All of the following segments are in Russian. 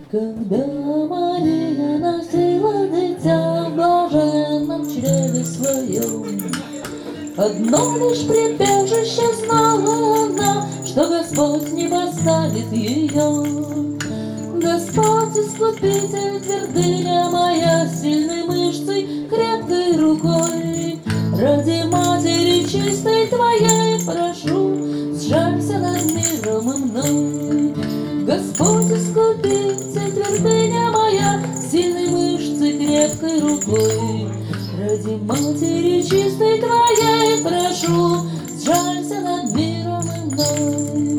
Когда Мария носила дитя в блаженном чреве своем, одно лишь прибежище знала она, что Господь не поставит ее. Господь Искупитель, твердыня моя, сильной мышцей, крепкой рукой, ради Матери чистой Твоей прошу, сжалься над миром и мной. Господь Искупитель, твердыня моя, сильной мышцей, крепкой рукой, ради Матери чистой Твоей прошу, сжалься над миром и мной.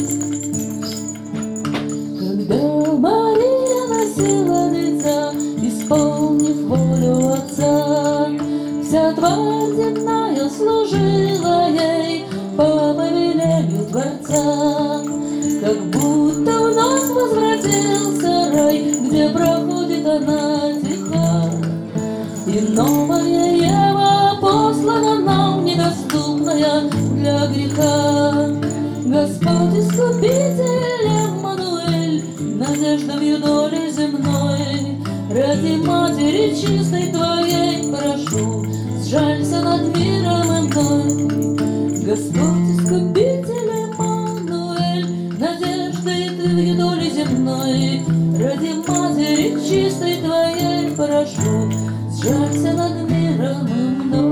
Когда Мария носила дитя, исполнив волю Отца, вся тварь земная служила ей по повелению Творца. Как будто вновь возвратился рай, где проходит она тиха, и новая Ева послана нам, недоступная для греха. Господь Искупитель Эммануэль, надежда в юдоле земной, ради Матери чистой Твоей прошу, сжалься над миром и мной. Господь Искупитель Эммануэль, надежды Ты в юдоле земной, ради Матери чистой Твоей прошу, сжалься над миром и мной.